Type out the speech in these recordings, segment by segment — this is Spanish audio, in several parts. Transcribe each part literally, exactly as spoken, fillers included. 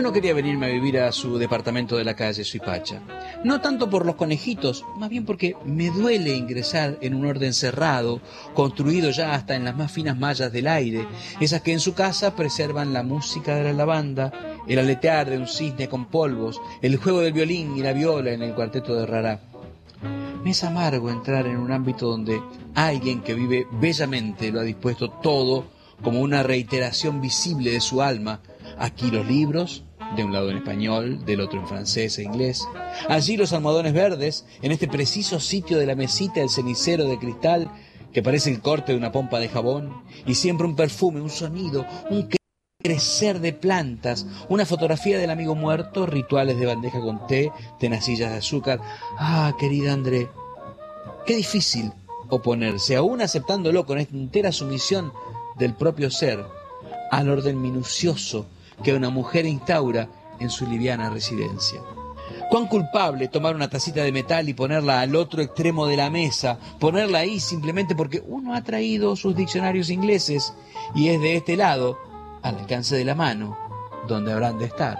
no quería venirme a vivir a su departamento de la calle Suipacha. No tanto por los conejitos, más bien porque me duele ingresar en un orden cerrado, construido ya hasta en las más finas mallas del aire, esas que en su casa preservan la música de la lavanda, el aletear de un cisne con polvos, el juego del violín y la viola en el cuarteto de Rará. Me es amargo entrar en un ámbito donde alguien que vive bellamente lo ha dispuesto todo como una reiteración visible de su alma. Aquí los libros, de un lado en español, del otro en francés e inglés. Allí los almohadones verdes, en este preciso sitio de la mesita el cenicero de cristal que parece el corte de una pompa de jabón, y siempre un perfume, un sonido, un crecer de plantas, una fotografía del amigo muerto, rituales de bandeja con té, tenacillas de azúcar. Ah, querida André, qué difícil oponerse, aún aceptándolo con esta entera sumisión del propio ser, al orden minucioso que una mujer instaura en su liviana residencia. Cuán culpable tomar una tacita de metal y ponerla al otro extremo de la mesa, ponerla ahí simplemente porque uno ha traído sus diccionarios ingleses y es de este lado, al alcance de la mano, donde habrán de estar.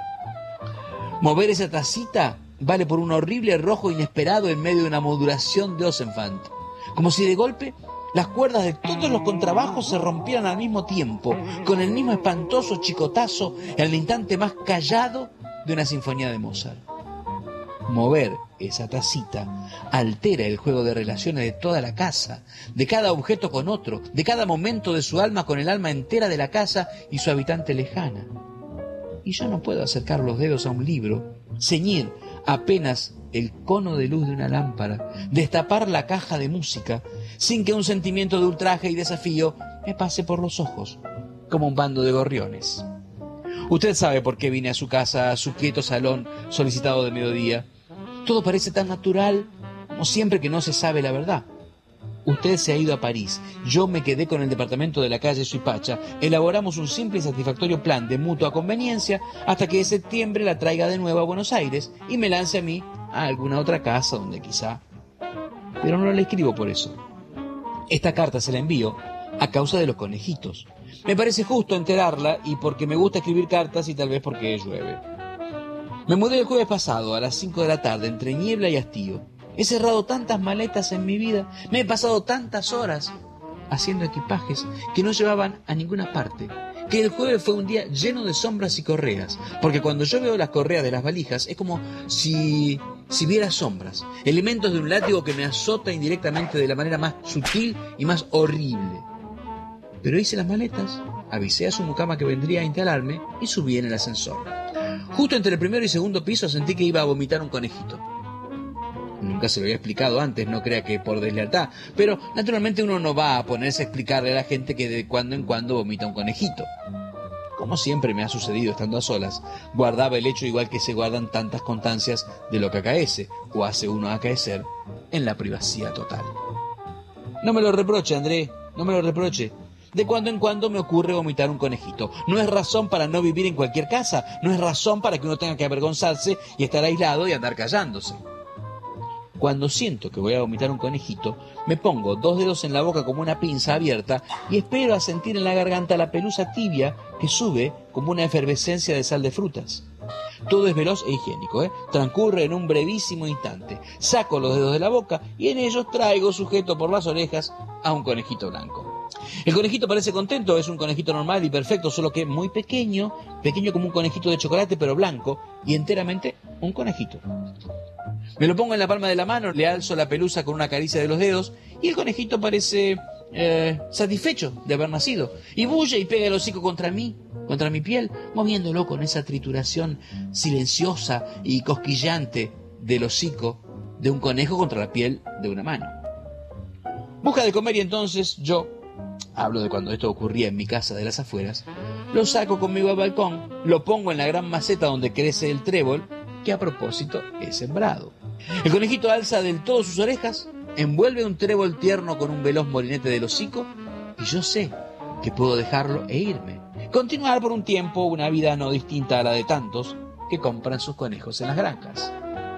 Mover esa tacita vale por un horrible rojo inesperado en medio de una modulación de Osenfant, como si de golpe las cuerdas de todos los contrabajos se rompieran al mismo tiempo, con el mismo espantoso chicotazo en el instante más callado de una sinfonía de Mozart. Mover esa tacita altera el juego de relaciones de toda la casa, de cada objeto con otro, de cada momento de su alma con el alma entera de la casa y su habitante lejana. Y yo no puedo acercar los dedos a un libro, ceñir apenas el cono de luz de una lámpara, destapar la caja de música, sin que un sentimiento de ultraje y desafío me pase por los ojos, como un bando de gorriones. Usted sabe por qué vine a su casa, a su quieto salón solicitado de mediodía. Todo parece tan natural como siempre que no se sabe la verdad. Usted se ha ido a París, yo me quedé con el departamento de la calle Suipacha, elaboramos un simple y satisfactorio plan de mutua conveniencia hasta que de septiembre la traiga de nuevo a Buenos Aires y me lance a mí a alguna otra casa donde quizá... Pero no le escribo por eso. Esta carta se la envío a causa de los conejitos. Me parece justo enterarla y porque me gusta escribir cartas y tal vez porque llueve. Me mudé el jueves pasado a las cinco de la tarde entre niebla y hastío. He cerrado tantas maletas en mi vida, me he pasado tantas horas haciendo equipajes que no llevaban a ninguna parte, que el jueves fue un día lleno de sombras y correas, porque cuando yo veo las correas de las valijas es como si, si viera sombras, elementos de un látigo que me azota indirectamente de la manera más sutil y más horrible. Pero hice las maletas, avisé a su mucama que vendría a instalarme y subí en el ascensor. Justo entre el primero y segundo piso sentí que iba a vomitar un conejito. Nunca se lo había explicado antes, no crea que por deslealtad, pero naturalmente uno no va a ponerse a explicarle a la gente que de cuando en cuando vomita un conejito. Como siempre me ha sucedido estando a solas, guardaba el hecho igual que se guardan tantas constancias de lo que acaece, o hace uno acaecer, en la privacidad total. No me lo reproche, André, no me lo reproche. De cuando en cuando me ocurre vomitar un conejito. No es razón para no vivir en cualquier casa, no es razón para que uno tenga que avergonzarse y estar aislado y andar callándose. Cuando siento que voy a vomitar un conejito, me pongo dos dedos en la boca como una pinza abierta y espero a sentir en la garganta la pelusa tibia que sube como una efervescencia de sal de frutas. Todo es veloz e higiénico, ¿eh? Transcurre en un brevísimo instante. Saco los dedos de la boca y en ellos traigo sujeto por las orejas a un conejito blanco. El conejito parece contento, es un conejito normal y perfecto, solo que muy pequeño, pequeño como un conejito de chocolate pero blanco y enteramente un conejito. Me lo pongo en la palma de la mano, le alzo la pelusa con una caricia de los dedos y el conejito parece eh, satisfecho de haber nacido. Y bulle y pega el hocico contra mí, contra mi piel, moviéndolo con esa trituración silenciosa y cosquillante del hocico de un conejo contra la piel de una mano. Busca de comer y entonces yo, hablo de cuando esto ocurría en mi casa de las afueras, lo saco conmigo al balcón, lo pongo en la gran maceta donde crece el trébol, que a propósito he sembrado. El conejito alza del todo sus orejas, envuelve un trébol tierno con un veloz molinete del hocico y yo sé que puedo dejarlo e irme. Continuar por un tiempo una vida no distinta a la de tantos que compran sus conejos en las granjas.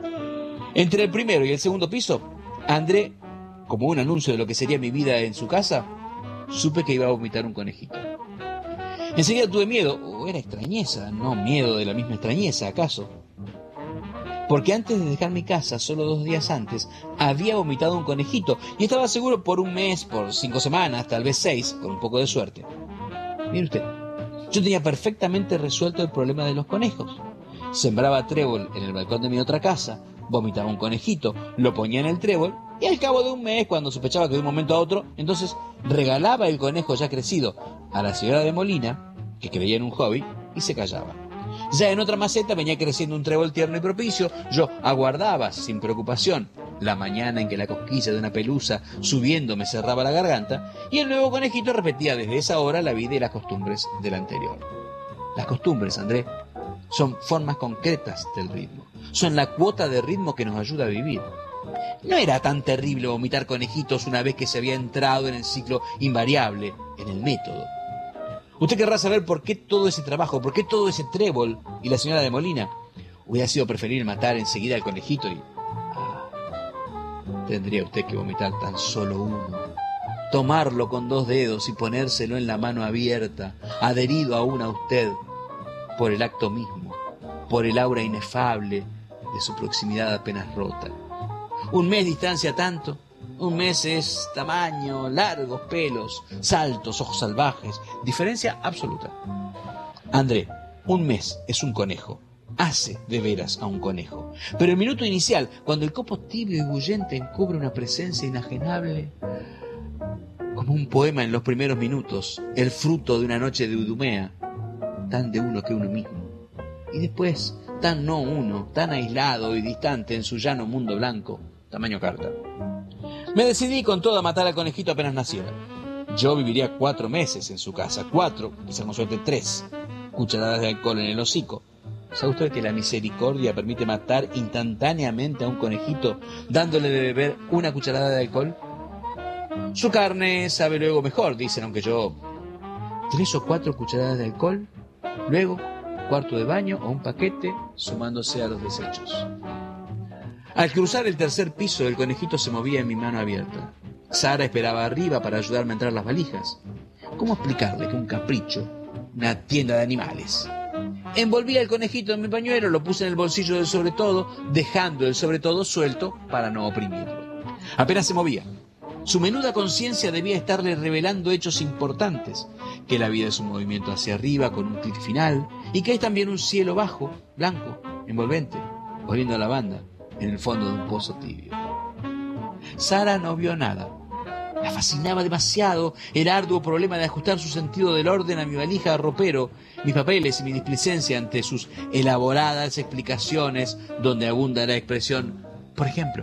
Entre el primero y el segundo piso, André, como un anuncio de lo que sería mi vida en su casa, supe que iba a vomitar un conejito. Enseguida tuve miedo, o era extrañeza, no miedo de la misma extrañeza, ¿acaso? Porque antes de dejar mi casa, solo dos días antes, había vomitado un conejito y estaba seguro por un mes, por cinco semanas, tal vez seis, con un poco de suerte. Mire usted, yo tenía perfectamente resuelto el problema de los conejos. Sembraba trébol en el balcón de mi otra casa, vomitaba un conejito, lo ponía en el trébol y al cabo de un mes, cuando sospechaba que de un momento a otro, entonces regalaba el conejo ya crecido a la señora de Molina, que creía en un hobby, y se callaba. Ya en otra maceta venía creciendo un trébol tierno y propicio. Yo aguardaba sin preocupación la mañana en que la cosquilla de una pelusa subiendo me cerraba la garganta, y el nuevo conejito repetía desde esa hora la vida y las costumbres del anterior. Las costumbres, André, son formas concretas del ritmo. Son la cuota de ritmo que nos ayuda a vivir. No era tan terrible vomitar conejitos una vez que se había entrado en el ciclo invariable, en el método. Usted querrá saber por qué todo ese trabajo, por qué todo ese trébol y la señora de Molina. Hubiera sido preferible matar enseguida al conejito y... Ah, tendría usted que vomitar tan solo uno. Tomarlo con dos dedos y ponérselo en la mano abierta, adherido aún a usted, por el acto mismo, por el aura inefable de su proximidad apenas rota. Un mes distancia tanto. Un mes es tamaño, largos pelos, saltos, ojos salvajes, diferencia absoluta. André, un mes es un conejo, hace de veras a un conejo. Pero el minuto inicial, cuando el copo tibio y bullente encubre una presencia inajenable, como un poema en los primeros minutos, el fruto de una noche de Idumea, tan de uno que uno mismo. Y después, tan no uno, tan aislado y distante en su llano mundo blanco, tamaño carta. Me decidí con todo a matar al conejito apenas naciera. Yo viviría cuatro meses en su casa, cuatro, quizá con suerte tres, cucharadas de alcohol en el hocico. ¿Sabe usted que la misericordia permite matar instantáneamente a un conejito dándole de beber una cucharada de alcohol? Su carne sabe luego mejor, dicen, aunque yo... Tres o cuatro cucharadas de alcohol, luego cuarto de baño o un paquete sumándose a los desechos. Al cruzar el tercer piso, el conejito se movía en mi mano abierta. Sara esperaba arriba para ayudarme a entrar las valijas. ¿Cómo explicarle que un capricho, una tienda de animales? Envolví al conejito en mi pañuelo, lo puse en el bolsillo del sobretodo, dejando el sobretodo suelto para no oprimirlo. Apenas se movía. Su menuda conciencia debía estarle revelando hechos importantes, que la vida es un movimiento hacia arriba con un clic final, y que es también un cielo bajo, blanco, envolvente, oliendo a lavanda, en el fondo de un pozo tibio. Sara no vio nada. La fascinaba demasiado el arduo problema de ajustar su sentido del orden a mi valija de ropero, mis papeles y mi displicencia ante sus elaboradas explicaciones donde abunda la expresión, por ejemplo.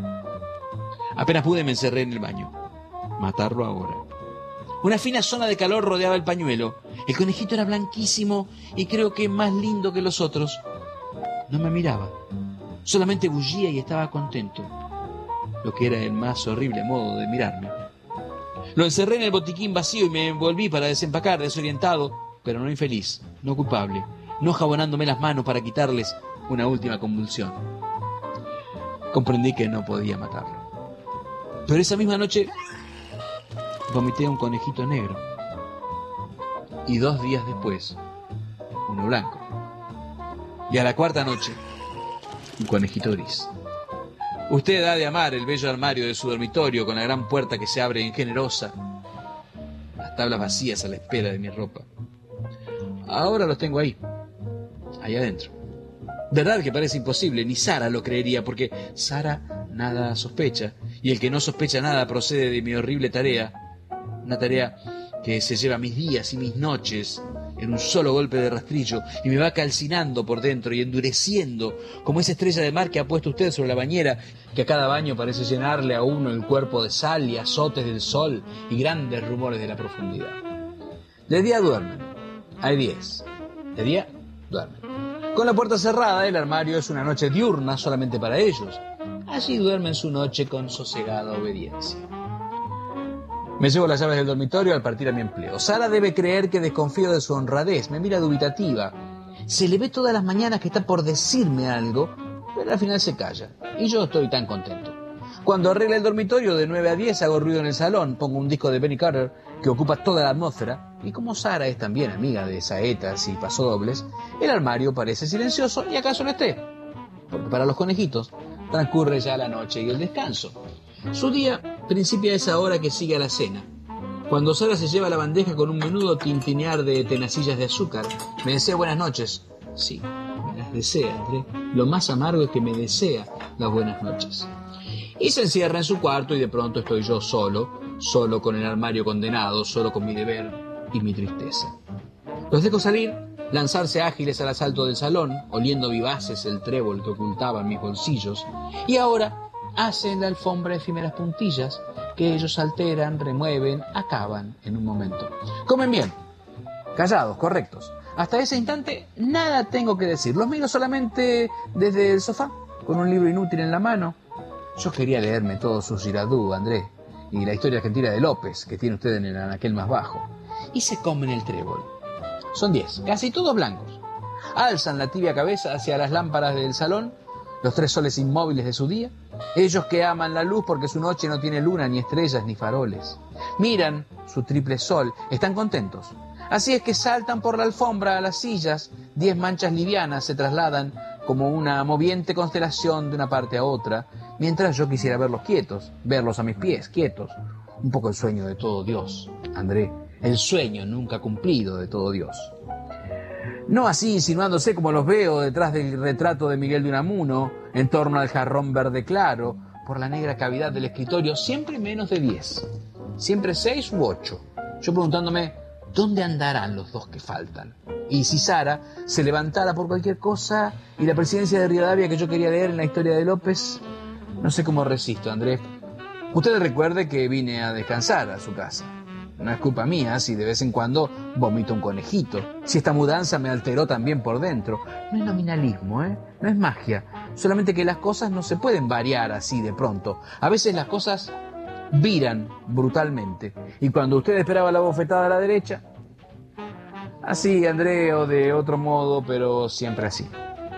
Apenas pude me encerré en el baño. Matarlo ahora. Una fina zona de calor rodeaba el pañuelo. El conejito era blanquísimo y creo que más lindo que los otros. No me miraba. Solamente bullía y estaba contento, lo que era el más horrible modo de mirarme. Lo encerré en el botiquín vacío y me envolví para desempacar, desorientado, pero no infeliz, no culpable, no jabonándome las manos para quitarles una última convulsión. Comprendí que no podía matarlo. Pero esa misma noche vomité un conejito negro. Y dos días después, uno blanco. Y a la cuarta noche, un conejito gris. Usted ha de amar el bello armario de su dormitorio con la gran puerta que se abre ingenerosa, las tablas vacías a la espera de mi ropa. Ahora los tengo ahí, ahí adentro. Verdad que parece imposible, ni Sara lo creería, porque Sara nada sospecha, y el que no sospecha nada procede de mi horrible tarea, una tarea que se lleva mis días y mis noches en un solo golpe de rastrillo y me va calcinando por dentro y endureciendo como esa estrella de mar que ha puesto usted sobre la bañera, que a cada baño parece llenarle a uno el cuerpo de sal y azotes del sol y grandes rumores de la profundidad. De día duermen, hay diez. De día duermen. Con la puerta cerrada, el armario es una noche diurna solamente para ellos. Allí duermen su noche con sosegada obediencia. Me llevo las llaves del dormitorio al partir a mi empleo. Sara debe creer que desconfío de su honradez. Me mira dubitativa. Se le ve todas las mañanas que está por decirme algo, pero al final se calla. Y yo estoy tan contento. Cuando arregla el dormitorio de nueve a diez hago ruido en el salón. Pongo un disco de Benny Carter que ocupa toda la atmósfera. Y como Sara es también amiga de saetas y pasodobles, el armario parece silencioso y acaso lo esté. Porque para los conejitos transcurre ya la noche y el descanso. Su día principia a esa hora que sigue a la cena. Cuando Sara se lleva la bandeja con un menudo tintinear de tenacillas de azúcar, me desea buenas noches. Sí, me las desea, André. Lo más amargo es que me desea las buenas noches. Y se encierra en su cuarto y de pronto estoy yo solo, solo con el armario condenado, solo con mi deber y mi tristeza. Los dejo salir, lanzarse ágiles al asalto del salón, oliendo vivaces el trébol que ocultaban mis bolsillos, y ahora hacen la alfombra efímeras puntillas que ellos alteran, remueven, acaban en un momento. Comen bien, callados, correctos. Hasta ese instante nada tengo que decir. Los miro solamente desde el sofá, con un libro inútil en la mano. Yo quería leerme todo su Girardot, André, y la historia argentina de López, que tiene usted en el anaquel más bajo. Y se comen el trébol. Son diez, casi todos blancos. Alzan la tibia cabeza hacia las lámparas del salón, los tres soles inmóviles de su día, ellos que aman la luz porque su noche no tiene luna, ni estrellas, ni faroles. Miran su triple sol, están contentos. Así es que saltan por la alfombra a las sillas, diez manchas livianas se trasladan como una moviente constelación de una parte a otra, mientras yo quisiera verlos quietos, verlos a mis pies, quietos. Un poco el sueño de todo Dios, André, el sueño nunca cumplido de todo Dios. No así insinuándose como los veo detrás del retrato de Miguel de Unamuno, en torno al jarrón verde claro, por la negra cavidad del escritorio, siempre menos de diez, siempre seis u ocho. Yo preguntándome, ¿dónde andarán los dos que faltan? Y si Sara se levantara por cualquier cosa y la presidencia de Rivadavia que yo quería leer en la historia de López, no sé cómo resisto, Andrés. Usted recuerde que vine a descansar a su casa. No es culpa mía si de vez en cuando vomito un conejito, si esta mudanza me alteró también por dentro. No es nominalismo, ¿eh? No es magia. Solamente que las cosas no se pueden variar así de pronto. A veces las cosas viran brutalmente. Y cuando usted esperaba la bofetada a la derecha, así, André, o de otro modo, pero siempre así.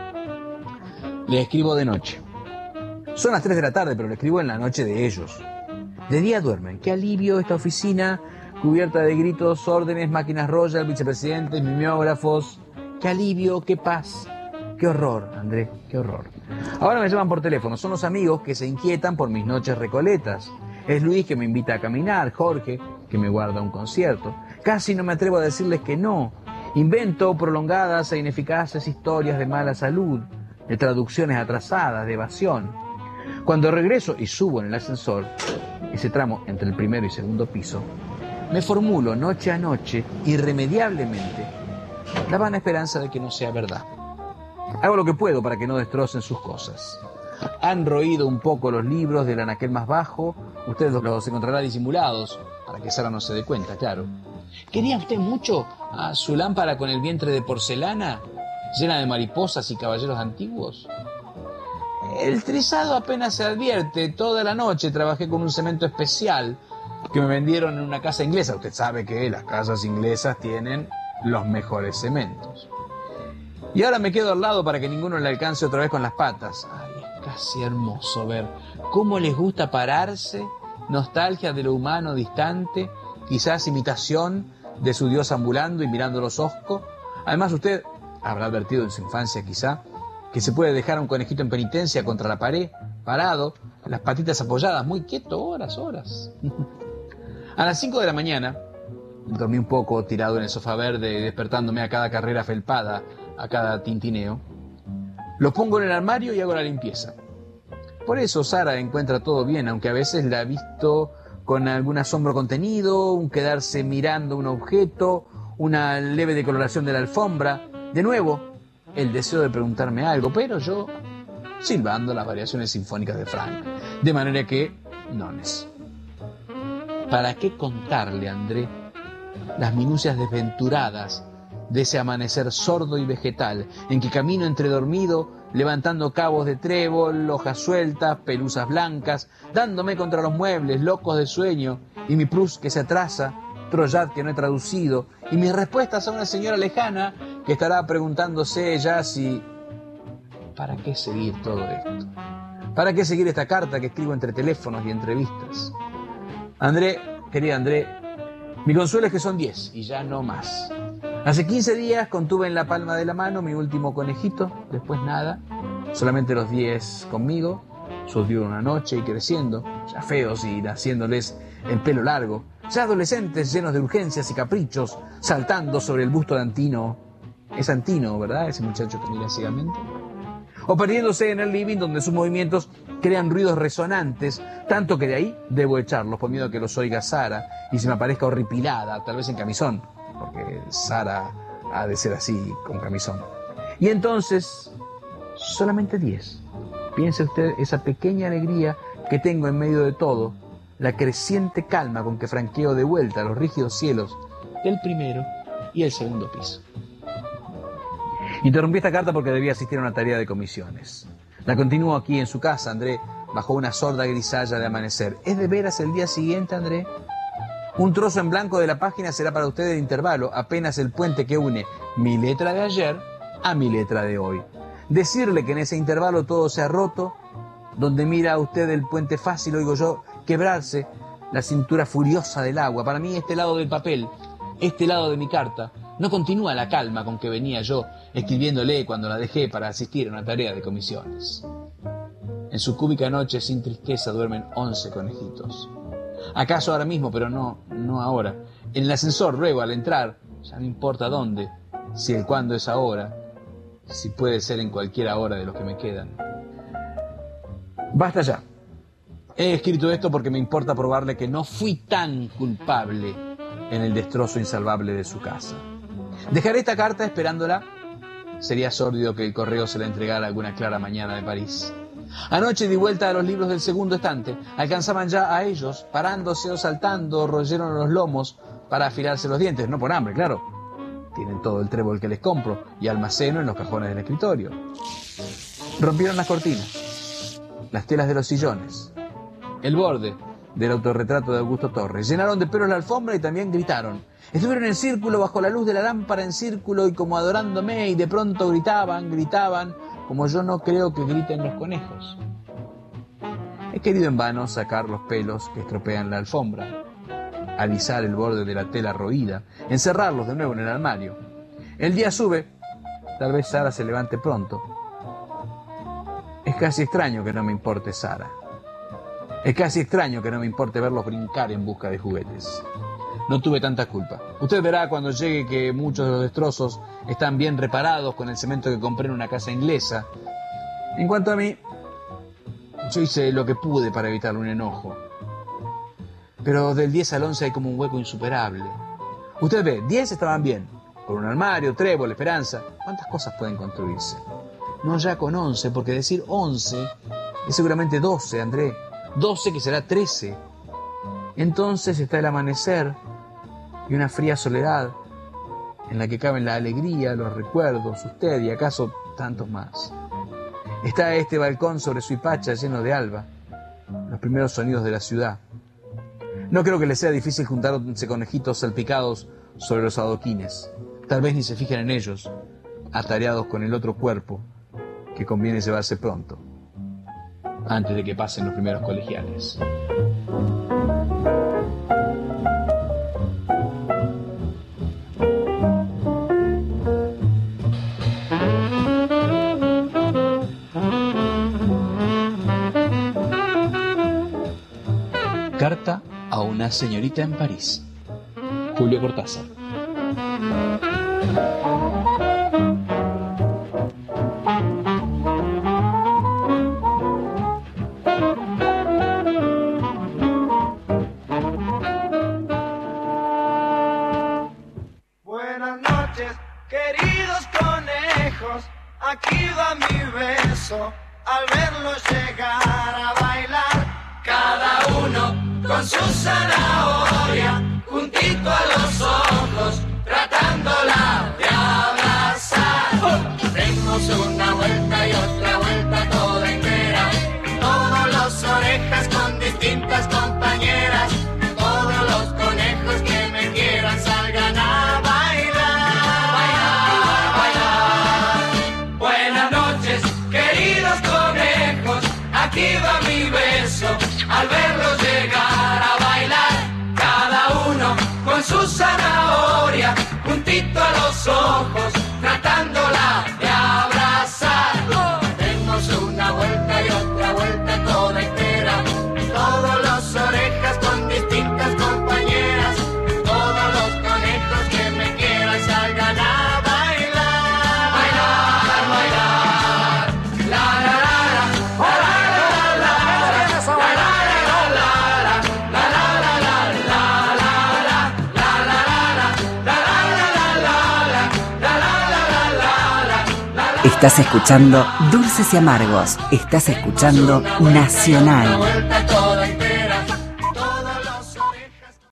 Le escribo de noche. Son las tres de la tarde, pero le escribo en la noche de ellos. De día duermen. Qué alivio esta oficina cubierta de gritos, órdenes, máquinas Royal, vicepresidentes, mimeógrafos. Qué alivio, qué paz. Qué horror, André, qué horror. Ahora me llaman por teléfono. Son los amigos que se inquietan por mis noches recoletas. Es Luis que me invita a caminar, Jorge que me guarda un concierto. Casi no me atrevo a decirles que no. Invento prolongadas e ineficaces historias de mala salud, de traducciones atrasadas, de evasión. Cuando regreso y subo en el ascensor, ese tramo entre el primero y segundo piso, me formulo noche a noche, irremediablemente, la vana esperanza de que no sea verdad. Hago lo que puedo para que no destrocen sus cosas. Han roído un poco los libros del anaquel más bajo, ustedes los encontrarán disimulados, para que Sara no se dé cuenta, claro. ¿Quería usted mucho a su lámpara con el vientre de porcelana, llena de mariposas y caballeros antiguos? El trizado apenas se advierte. Toda la noche trabajé con un cemento especial que me vendieron en una casa inglesa. Usted sabe que las casas inglesas tienen los mejores cementos. Y ahora me quedo al lado para que ninguno le alcance otra vez con las patas. Ay, es casi hermoso ver cómo les gusta pararse, nostalgia de lo humano distante, quizás imitación de su Dios ambulando y mirando los hoscos. Además usted habrá advertido en su infancia quizá que se puede dejar a un conejito en penitencia contra la pared, parado, las patitas apoyadas, muy quieto, horas, horas. A las cinco de la mañana, dormí un poco tirado en el sofá verde, despertándome a cada carrera felpada, a cada tintineo. Los pongo en el armario y hago la limpieza. Por eso Sara encuentra todo bien, aunque a veces la he visto con algún asombro contenido, un quedarse mirando un objeto, una leve decoloración de la alfombra. De nuevo, el deseo de preguntarme algo, pero yo silbando las variaciones sinfónicas de Frank. De manera que, nones. ¿Para qué contarle, André, las minucias desventuradas de ese amanecer sordo y vegetal en que camino entredormido, levantando cabos de trébol, hojas sueltas, pelusas blancas, dándome contra los muebles, locos de sueño, y mi Proust que se atrasa, Troyat que no he traducido, y mis respuestas a una señora lejana que estará preguntándose ya si... ¿Para qué seguir todo esto? ¿Para qué seguir esta carta que escribo entre teléfonos y entrevistas? André, querida André, Mi consuelo es que son diez y ya no más. Hace quince días contuve en la palma de la mano mi último conejito, después nada, solamente los diez conmigo, surgieron una noche y creciendo, ya feos y naciéndoles el pelo largo, ya adolescentes llenos de urgencias y caprichos, saltando sobre el busto de Antino. Es Antino, ¿verdad? Ese muchacho que mira ciegamente. O perdiéndose en el living donde sus movimientos crean ruidos resonantes, tanto que de ahí debo echarlos por miedo a que los oiga Sara y se me aparezca horripilada, tal vez en camisón, porque Sara ha de ser así, con camisón. Y entonces, solamente diez. Piense usted esa pequeña alegría que tengo en medio de todo, la creciente calma con que franqueo de vuelta los rígidos cielos del primero y el segundo piso. Interrumpí esta carta porque debía asistir a una tarea de comisiones. La continúo aquí en su casa, André, bajo una sorda grisalla de amanecer. ¿Es de veras el día siguiente, André? Un trozo en blanco de la página será para usted el intervalo, apenas el puente que une mi letra de ayer a mi letra de hoy. Decirle que en ese intervalo todo se ha roto, donde mira usted el puente fácil, oigo yo quebrarse la cintura furiosa del agua. Para mí este lado del papel, este lado de mi carta, no continúa la calma con que venía yo escribiéndole cuando la dejé para asistir a una tarea de comisiones. En su cúbica noche sin tristeza duermen once conejitos. ¿Acaso ahora mismo? Pero no, no ahora. En el ascensor, luego, al entrar, ya no importa dónde, si el cuándo es ahora, si puede ser en cualquier hora de los que me quedan. Basta ya. He escrito esto porque me importa probarle que no fui tan culpable en el destrozo insalvable de su casa. Dejaré esta carta esperándola. Sería sórdido que el correo se la entregara alguna clara mañana de París. Anoche di vuelta a los libros del segundo estante. Alcanzaban ya a ellos, parándose o saltando, royeron los lomos para afilarse los dientes. No por hambre, claro. Tienen todo el trébol que les compro y almaceno en los cajones del escritorio. Rompieron las cortinas, las telas de los sillones, el borde del autorretrato de Augusto Torres. Llenaron de pelos la alfombra y también gritaron. Estuvieron en círculo bajo la luz de la lámpara, en círculo y como adorándome, y de pronto gritaban, gritaban, como yo no creo que griten los conejos. He querido en vano sacar los pelos que estropean la alfombra, alisar el borde de la tela roída, encerrarlos de nuevo en el armario. El día sube, tal vez Sara se levante pronto. Es casi extraño que no me importe Sara. Es casi extraño que no me importe verlos brincar en busca de juguetes. No tuve tanta culpa. Usted verá cuando llegue que muchos de los destrozos están bien reparados con el cemento que compré en una casa inglesa. En cuanto a mí, yo hice lo que pude para evitar un enojo. Pero del diez al once hay como un hueco insuperable. Usted ve, diez estaban bien. Con un armario, trébol, esperanza. ¿Cuántas cosas pueden construirse? No ya con once, porque decir once es seguramente doce, André. doce que será trece. Entonces está el amanecer y una fría soledad en la que caben la alegría, los recuerdos, usted y acaso tantos más. Está este balcón sobre Suipacha lleno de alba, los primeros sonidos de la ciudad. No creo que le sea difícil juntar once conejitos salpicados sobre los adoquines. Tal vez ni se fijen en ellos, atareados con el otro cuerpo que conviene llevarse pronto, antes de que pasen los primeros colegiales. Carta a una señorita en París. Julio Cortázar. Buenas noches, queridos conejos. Aquí va mi beso al verlos llegar a bailar. Cada uno con su zanahoria, juntito a los ojos, tratándola de abrazar. Demos una vuelta y otra vuelta toda entera, todos los orejas con distintas compañeras, todos los conejos que me quieran salgan a bailar, bailar, bailar. Buenas noches, queridos conejos, aquí va mi beso al verlos llegar a bailar, cada uno con su juntito a los ojos, tratándola de abrazar. Demos una vuelta y otra vuelta toda entera, todos los orejas con distintas compañeras, todos los conejos que me quieran salgan a bailar. Bailar, bailar, la la la la, la la la la, la la Estás escuchando Dulces y Amargos. Estás escuchando Nacional.